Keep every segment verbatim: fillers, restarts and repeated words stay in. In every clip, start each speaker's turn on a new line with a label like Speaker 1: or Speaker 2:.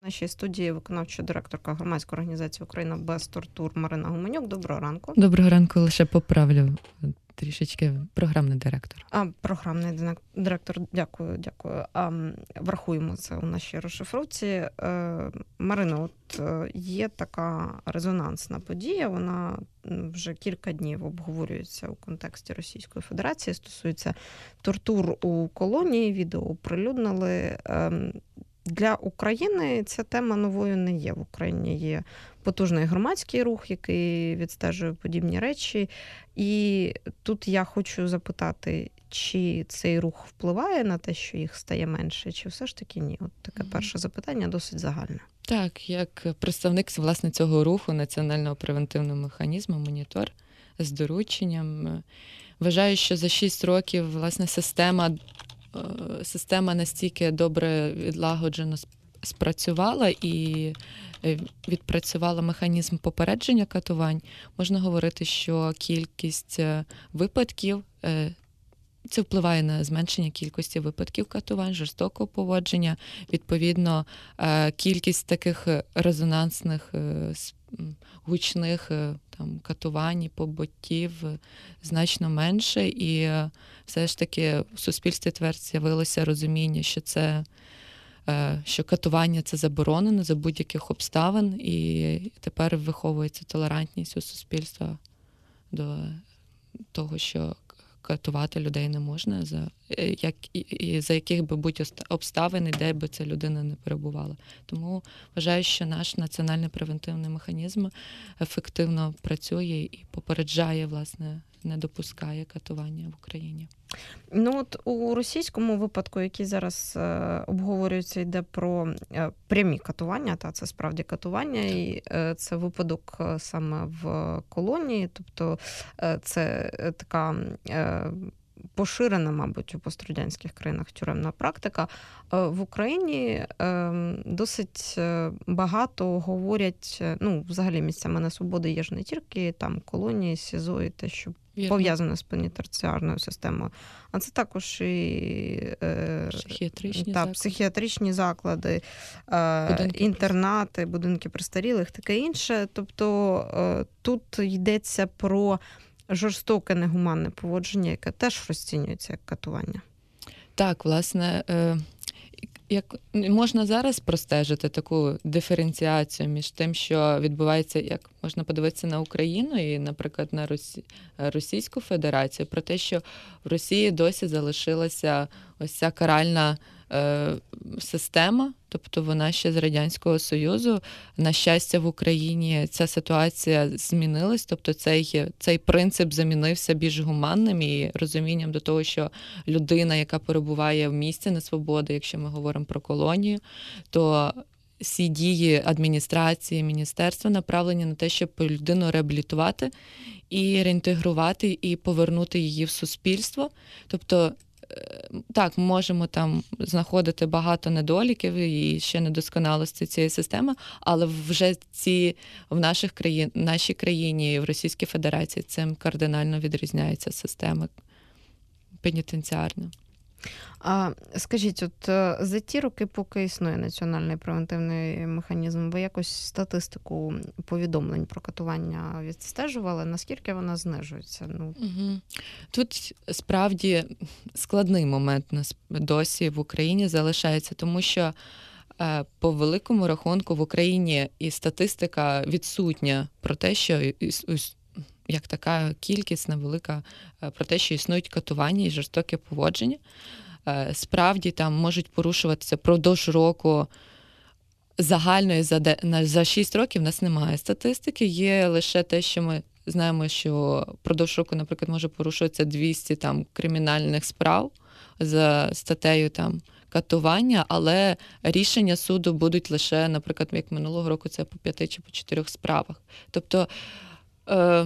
Speaker 1: нашій студії виконавча директорка громадської організації «Україна без тортур» Марина Гуменюк. Доброго ранку.
Speaker 2: Доброго ранку, лише поправлю трішечки програмний директор.
Speaker 1: А, програмний директор, дякую, дякую. А, врахуємо це у нашій розшифровці. Е, Марино, от є така резонансна подія, вона вже кілька днів обговорюється у контексті Російської Федерації, стосується тортур у колонії, відео оприлюднили. Е, Для України ця тема новою не є. В Україні є потужний громадський рух, який відстежує подібні речі. І тут я хочу запитати, чи цей рух впливає на те, що їх стає менше, чи все ж таки ні? От таке перше запитання досить загальне.
Speaker 2: Так, як представник, власне, цього руху, національного превентивного механізму, монітор з дорученням, вважаю, що за шість років, власне, система Система настільки добре відлагоджено спрацювала і відпрацювала механізм попередження катувань. Можна говорити, що кількість випадків, це впливає на зменшення кількості випадків катувань, жорстокого поводження. Відповідно, кількість таких резонансних, гучних там, катувань, побиттів значно менше. І все ж таки в суспільстві тепер з'явилося розуміння, що це що катування це заборонено за будь-яких обставин, і тепер виховується толерантність у суспільства до того, що катувати людей не можна, за, як, і, і за яких би будь обставин, і де би ця людина не перебувала. Тому вважаю, що наш національний превентивний механізм ефективно працює і попереджає, власне, не допускає катування в Україні.
Speaker 1: Ну от у російському випадку, який зараз е, обговорюється, йде про е, прямі катування, та це справді катування, так. І е, це випадок е, саме в колонії, тобто е, це е, така е, поширена, мабуть, у пострадянських країнах тюремна практика. Е, в Україні е, досить багато говорять, ну, взагалі місцями несвободи є ж не тільки там колонії, СІЗО і те, що пов'язане з пенітенціарною системою, а це також і е,
Speaker 2: психіатричні,
Speaker 1: та,
Speaker 2: заклади.
Speaker 1: психіатричні заклади, е,
Speaker 2: будинки
Speaker 1: інтернати, будинки престарілих, таке інше. Тобто е, тут йдеться про жорстоке негуманне поводження, яке теж розцінюється як катування.
Speaker 2: Так, власне, е, як можна зараз простежити таку диференціацію між тим, що відбувається, як можна подивитися на Україну і, наприклад, на Росі... Російську Федерацію, про те, що в Росії досі залишилася ось ця каральна е, система, тобто вона ще з Радянського Союзу. На щастя, в Україні ця ситуація змінилась, тобто цей, цей принцип замінився більш гуманним і розумінням до того, що людина, яка перебуває в місці несвободи, якщо ми говоримо про колонію, то всі дії адміністрації, міністерства направлені на те, щоб людину реабілітувати і реінтегрувати, і повернути її в суспільство. Тобто, так, ми можемо там знаходити багато недоліків і ще недосконалості цієї системи, але вже ці в наших країн, нашій країні, в Російській Федерації цим кардинально відрізняється система пенітенціарна.
Speaker 1: А скажіть, от за ті роки, поки існує національний превентивний механізм, ви якось статистику повідомлень про катування відстежували? Наскільки вона знижується? Ну
Speaker 2: угу. Тут справді складний момент досі в Україні залишається, тому що по великому рахунку в Україні і статистика відсутня про те, що як така кількість невелика, про те, що існують катування і жорстоке поводження. Справді там можуть порушуватися впродовж року загальної за, де, за шість років в нас немає статистики, є лише те, що ми знаємо, що впродовж року, наприклад, може порушуватися двісті там кримінальних справ за статтею там катування, але рішення суду будуть лише, наприклад, як минулого року це по п'яти чи по чотирьох справах. Тобто е,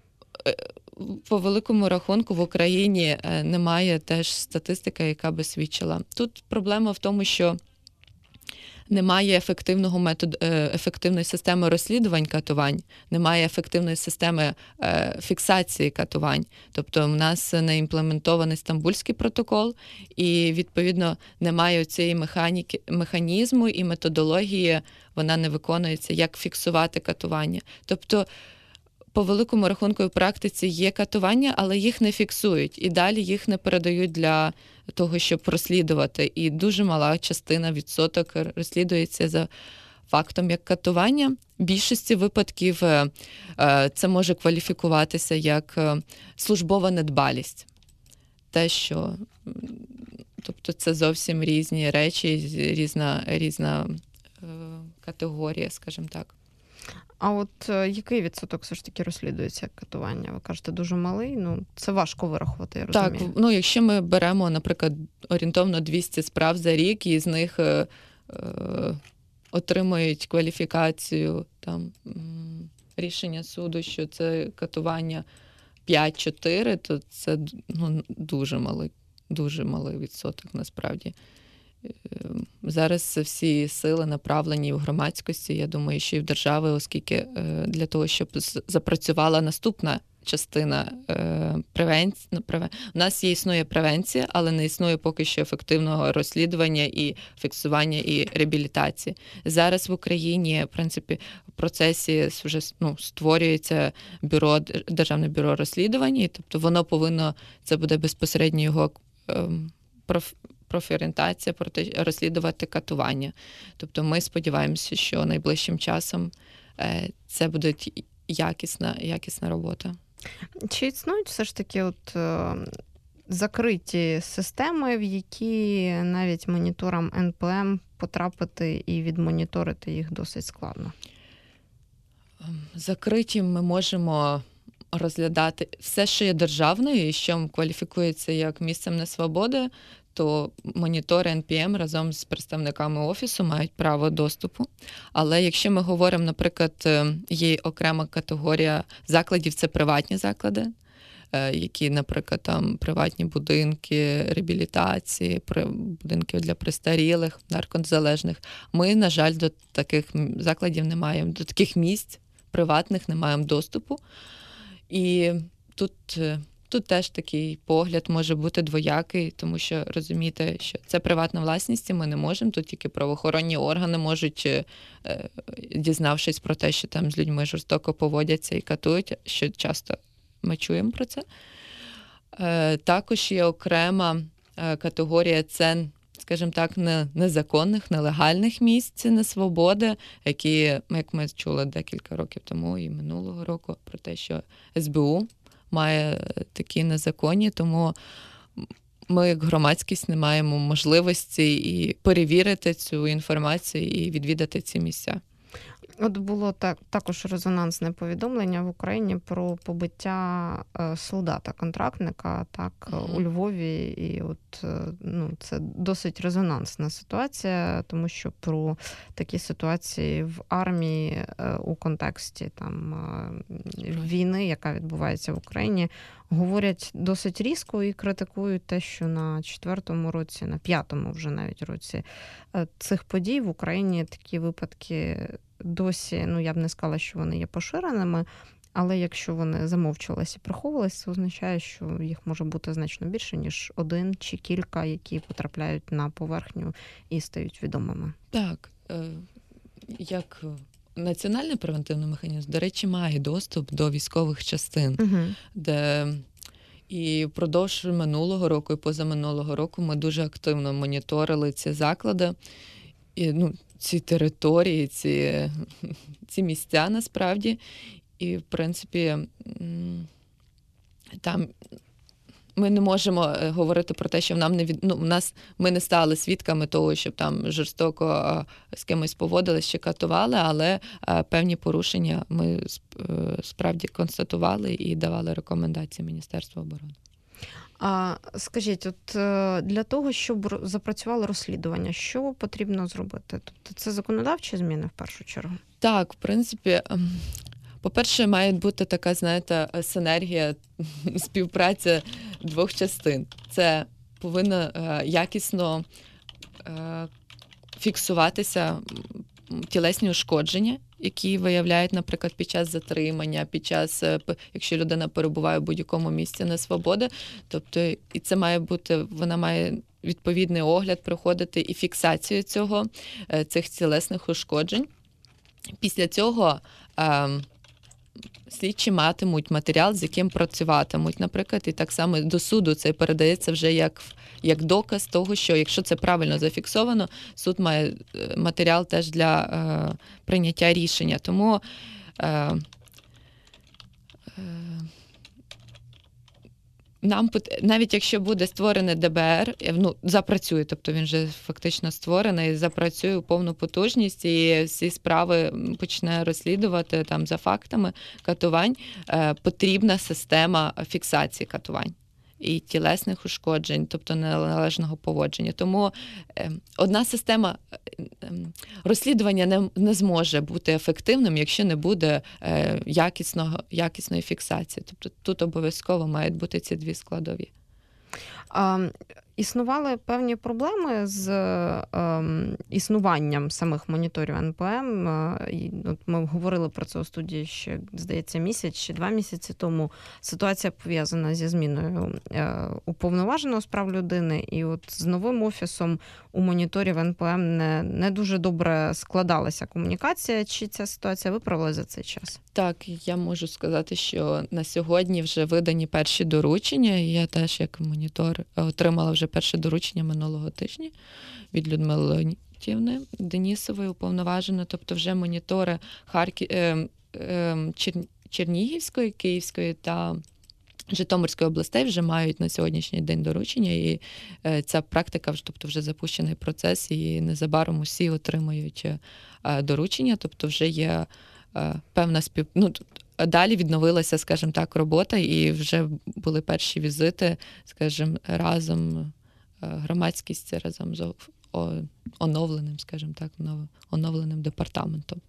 Speaker 2: по великому рахунку в Україні немає теж статистики, яка би свідчила. Тут проблема в тому, що Немає ефективного методу, ефективної системи розслідувань катувань, немає ефективної системи фіксації катувань. Тобто в нас не імплементований Стамбульський протокол, і, відповідно, немає цієї механіки, механізму і методології, вона не виконується, як фіксувати катування. Тобто, по великому рахунку в практиці є катування, але їх не фіксують. І далі їх не передають для того, щоб розслідувати. І дуже мала частина, відсоток розслідується за фактом як катування. В більшості випадків це може кваліфікуватися як службова недбалість. Те, що... Тобто це зовсім різні речі, різна, різна категорія, скажімо так.
Speaker 1: А от який відсоток все ж таки розслідується як катування? Ви кажете, дуже малий, ну це важко вирахувати, я розумію.
Speaker 2: Так, ну якщо ми беремо, наприклад, орієнтовно двісті справ за рік, і з них е, е, отримують кваліфікацію, там, рішення суду, що це катування п'ять-чотири, то це ну, дуже малий, дуже малий відсоток насправді. Зараз всі сили направлені в громадськості, я думаю, що і в держави, оскільки для того, щоб запрацювала наступна частина превенції. У нас є, існує превенція, але не існує поки що ефективного розслідування і фіксування і реабілітації. Зараз в Україні, в принципі, в процесі вже ну, створюється бюро, Державне бюро розслідувань, і, тобто воно повинно, це буде безпосередньо його проф профорієнтація, розслідувати катування. Тобто ми сподіваємося, що найближчим часом це буде якісна, якісна робота.
Speaker 1: Чи існують все ж таки от закриті системи, в які навіть моніторам ен пе ем потрапити і відмоніторити їх досить складно?
Speaker 2: Закриті ми можемо розглядати все, що є державною і що кваліфікується як місцем несвободи, то монітори ен пе ем разом з представниками офісу мають право доступу. Але якщо ми говоримо, наприклад, є окрема категорія закладів, це приватні заклади, які, наприклад, там приватні будинки, реабілітації, будинки для престарілих, наркозалежних. Ми, на жаль, до таких закладів не маємо, до таких місць приватних не маємо доступу. І тут... Тут теж такий погляд може бути двоякий, тому що розумієте, що це приватна власність, і ми не можемо, тут тільки правоохоронні органи можуть, дізнавшись про те, що там з людьми жорстоко поводяться і катують, що часто ми чуємо про це. Також є окрема категорія, це, скажімо так, незаконних, нелегальних місць несвободи, які, як ми чули декілька років тому і минулого року, про те, що ес бе у має такі незаконні, тому ми, як громадськість, не маємо можливості і перевірити цю інформацію і відвідати ці місця.
Speaker 1: От було так, також резонансне повідомлення в Україні про побиття солдата-контрактника, так, mm-hmm. у Львові. І от, ну, це досить резонансна ситуація, тому що про такі ситуації в армії у контексті там, війни, яка відбувається в Україні, говорять досить різко і критикують те, що на четвертому році, на п'ятому вже навіть році цих подій в Україні такі випадки досі, ну я б не сказала, що вони є поширеними, але якщо вони замовчувалися і приховувалися, це означає, що їх може бути значно більше, ніж один чи кілька, які потрапляють на поверхню і стають відомими.
Speaker 2: Так, як національний превентивний механізм, до речі, має доступ до військових частин, угу. де і впродовж минулого року і позаминулого року ми дуже активно моніторили ці заклади, і, ну, ці території, ці, ці місця насправді. І, в принципі, там ми не можемо говорити про те, що нам не від... ну, в нас ми не стали свідками того, щоб там жорстоко з кимось поводились чи катували, але певні порушення ми справді констатували і давали рекомендації Міністерству оборони.
Speaker 1: А скажіть, от для того, щоб запрацювало розслідування, що потрібно зробити? Тобто це законодавчі зміни в першу чергу?
Speaker 2: Так, в принципі, по-перше, має бути така, знаєте, синергія, співпраця двох частин. Це повинно якісно фіксуватися тілесні ушкодження, які виявляють, наприклад, під час затримання, під час, якщо людина перебуває в будь-якому місці несвободи. Тобто, і це має бути, вона має відповідний огляд проходити і фіксацію цього, цих тілесних ушкоджень. Після цього е, слідчі матимуть матеріал, з яким працюватимуть, наприклад, і так само до суду це передається вже як, як доказ того, що якщо це правильно зафіксовано, суд має матеріал теж для е, прийняття рішення. Тому е, е, нам, навіть якщо буде створене де бе ер, ну, запрацює, тобто він вже фактично створений, запрацює у повну потужність і всі справи почне розслідувати там за фактами катувань, е, потрібна система фіксації катувань і тілесних ушкоджень, тобто неналежного поводження. Тому е, одна система е, розслідування не, не зможе бути ефективним, якщо не буде е, якісного, якісної фіксації. Тобто тут обов'язково мають бути ці дві складові.
Speaker 1: А, існували певні проблеми з е, існуванням самих моніторів ен пе ем. І, от ми говорили про це у студії ще, здається, місяць чи два місяці тому. Ситуація пов'язана зі зміною е, уповноваженого з прав людини. І от з новим офісом у моніторів ен пе ем не, не дуже добре складалася комунікація. Чи ця ситуація виправилася за цей час?
Speaker 2: Так, я можу сказати, що на сьогодні вже видані перші доручення. Я теж, як монітор, отримала вже перше доручення минулого тижня від Людмили Леонтіївни Денісової, уповноважено. Тобто вже монітори Харків, е, е, Чер... Чернігівської, Київської та Житомирської областей вже мають на сьогоднішній день доручення, і е, ця практика, тобто вже запущений процес, і незабаром усі отримають е, доручення, тобто вже є е, певна спів... Ну, далі відновилася, скажімо так, робота, і вже були перші візити, скажімо, разом громадськість разом з оновленим, скажімо так, оновленим департаментом.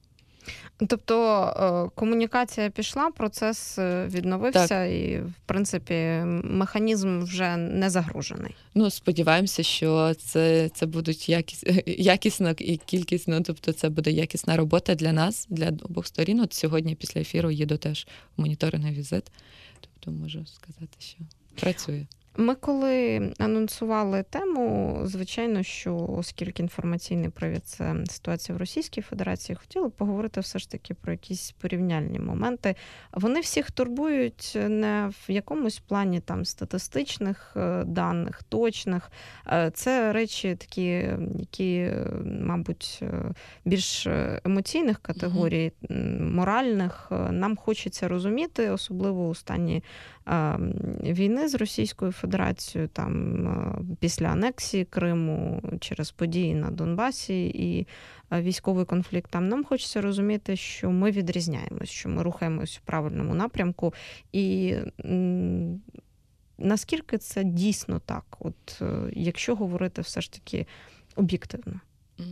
Speaker 1: Тобто комунікація пішла, процес відновився, так. І, в принципі, механізм вже не загружений.
Speaker 2: Ну, сподіваємося, що це, це будуть якіс, якісно і кількісно, тобто це буде якісна робота для нас, для обох сторін. От сьогодні після ефіру їду теж в моніторинговий візит, тобто можу сказати, що працює.
Speaker 1: Ми коли анонсували тему, звичайно, що оскільки інформаційний привід – це ситуація в Російській Федерації, хотіли поговорити все ж таки про якісь порівняльні моменти. Вони всіх турбують не в якомусь плані там статистичних даних, точних. Це речі такі, які, мабуть, більш емоційних категорій, моральних. Нам хочеться розуміти, особливо у стані війни з Російською Федерацією, там після анексії Криму, через події на Донбасі і військовий конфлікт там, нам хочеться розуміти, що ми відрізняємось, що ми рухаємось в правильному напрямку. І м, наскільки це дійсно так, от якщо говорити все ж таки об'єктивно?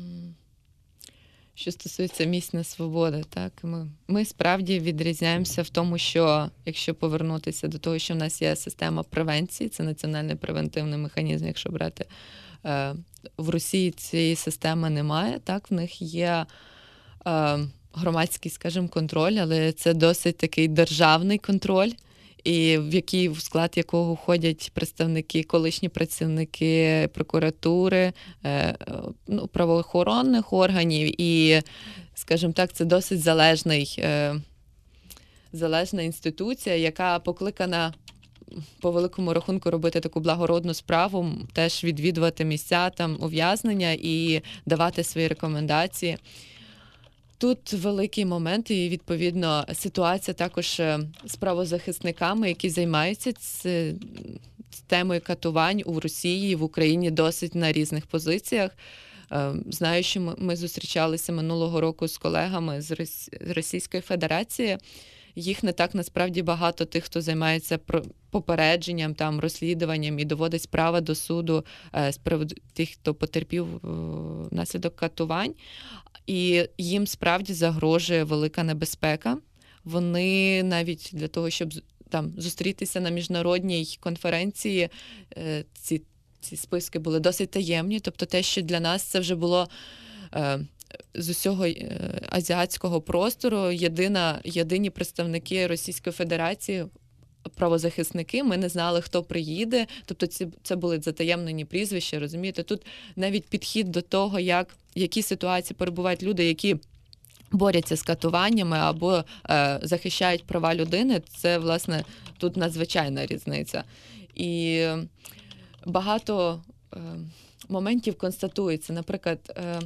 Speaker 2: Що стосується місць несвободи, так, ми, ми справді відрізняємося в тому, що, якщо повернутися до того, що в нас є система превенції, це національний превентивний механізм, якщо брати, е, в Росії цієї системи немає, так, в них є е, громадський, скажімо, контроль, але це досить такий державний контроль, і в який, в склад якого входять представники, колишні працівники прокуратури, ну, правоохоронних органів, і, скажімо так, це досить залежний, залежна інституція, яка покликана по великому рахунку робити таку благородну справу, теж відвідувати місця там ув'язнення і давати свої рекомендації. Тут великий момент, і, відповідно, ситуація також з правозахисниками, які займаються з темою катувань у Росії, в Україні досить на різних позиціях. Знаю, що ми зустрічалися минулого року з колегами з Російської Федерації. Їх не так насправді багато тих, хто займається попередженням, там, розслідуванням і доводить справи до суду з приводу тих, хто потерпів внаслідок катувань. І їм справді загрожує велика небезпека. Вони навіть для того, щоб там зустрітися на міжнародній конференції, ці, ці списки були досить таємні. Тобто те, що для нас це вже було з усього азіатського простору єдина, єдині представники Російської Федерації, правозахисники, ми не знали, хто приїде, тобто ці, це були затаємнені прізвища, розумієте? Тут навіть підхід до того, як, які ситуації перебувають люди, які борються з катуваннями або е, захищають права людини, це, власне, тут надзвичайна різниця. І багато е, моментів констатується, наприклад, е,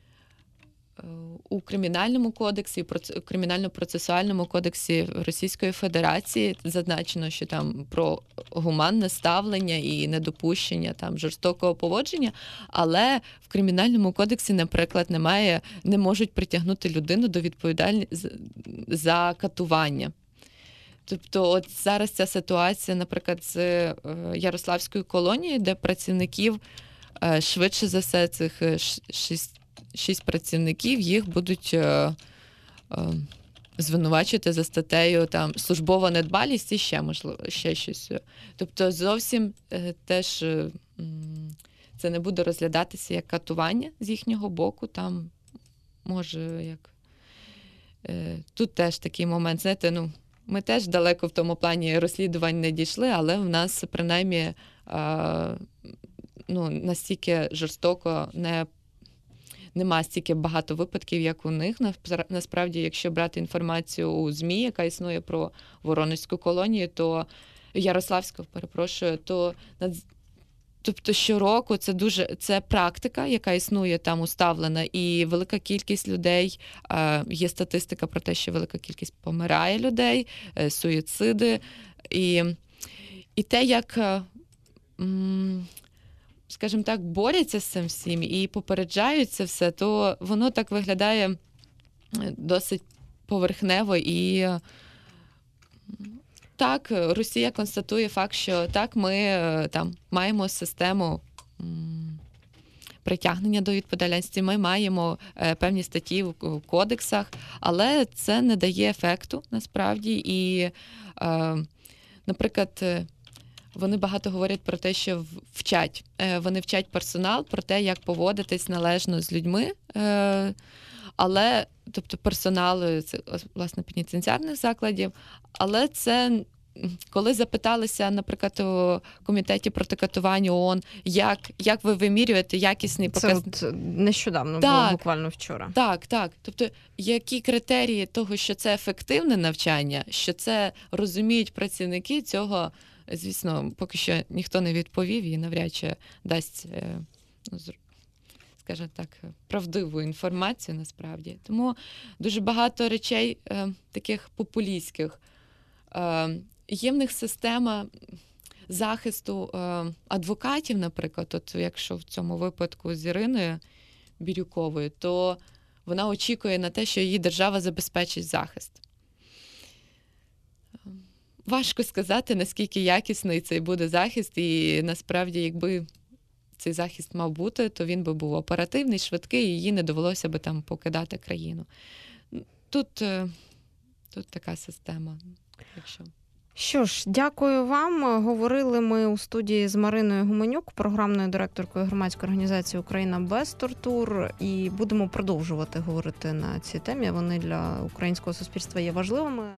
Speaker 2: у Кримінальному кодексі, у Кримінально-процесуальному кодексі Російської Федерації зазначено, що там про гуманне ставлення і недопущення там жорстокого поводження, але в Кримінальному кодексі, наприклад, немає, не можуть притягнути людину до відповідальності за катування. Тобто от зараз ця ситуація, наприклад, з Ярославською колонією, де працівників швидше за все цих шість Шість працівників, їх будуть е, е, звинувачувати за статтею там службова недбалість і ще, можливо, ще щось. Тобто зовсім е, теж е, це не буде розглядатися як катування з їхнього боку. Там може як... Е, тут теж такий момент, знаєте, ну, ми теж далеко в тому плані розслідувань не дійшли, але в нас принаймні е, ну, настільки жорстоко не Нема стільки багато випадків, як у них. Насправді, якщо брати інформацію у ЗМІ, яка існує про Воронезьку колонію, то Ярославську, перепрошую, то тобто щороку це дуже це практика, яка існує там уставлена, і велика кількість людей, є статистика про те, що велика кількість помирає людей, суїциди, і, і те, як скажімо так, борються з цим всім і попереджають це все, то воно так виглядає досить поверхнево. І так, Росія констатує факт, що так, ми там маємо систему притягнення до відповідальності, ми маємо певні статті в кодексах, але це не дає ефекту, насправді. І, наприклад, вони багато говорять про те, що вчать. Вони вчать персонал про те, як поводитись належно з людьми. Але, тобто персонал, це, власне, пенітенціарних закладів. Але це, коли запиталися, наприклад, у Комітеті проти катування ООН, як, як ви вимірюєте якісний показник.
Speaker 1: Це от нещодавно
Speaker 2: так,
Speaker 1: було, буквально вчора.
Speaker 2: Так, так. Тобто, які критерії того, що це ефективне навчання, що це розуміють працівники, цього, звісно, поки що ніхто не відповів і навряд чи дасть, ну, скажімо так, правдиву інформацію насправді. Тому дуже багато речей е, таких популістських. Е, є в них система захисту е, адвокатів, наприклад, от якщо в цьому випадку з Іриною Бірюковою, то вона очікує на те, що її держава забезпечить захист. Важко сказати, наскільки якісний цей буде захист, і насправді, якби цей захист мав бути, то він би був оперативний, швидкий, і їй не довелося би там покидати країну. Тут, тут така система. Якщо...
Speaker 1: Що ж, дякую вам. Говорили ми у студії з Мариною Гуменюк, програмною директоркою громадської організації «Україна без тортур», і будемо продовжувати говорити на ці темі. Вони для українського суспільства є важливими.